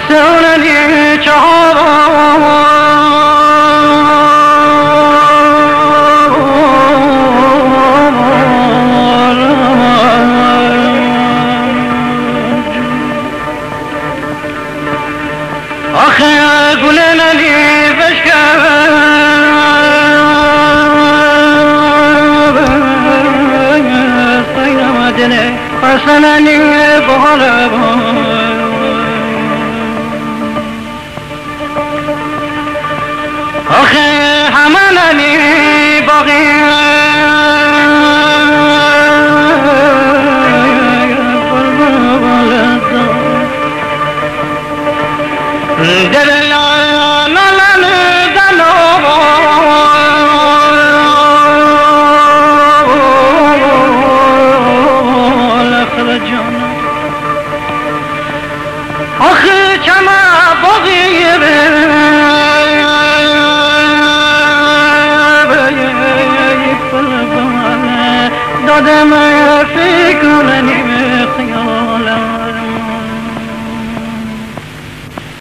سونني آخه گلننی بشکب سینم دنه حسننی بغلب آخه هماننی باقی دل آخه کما باقی دادم فکر کننی خیال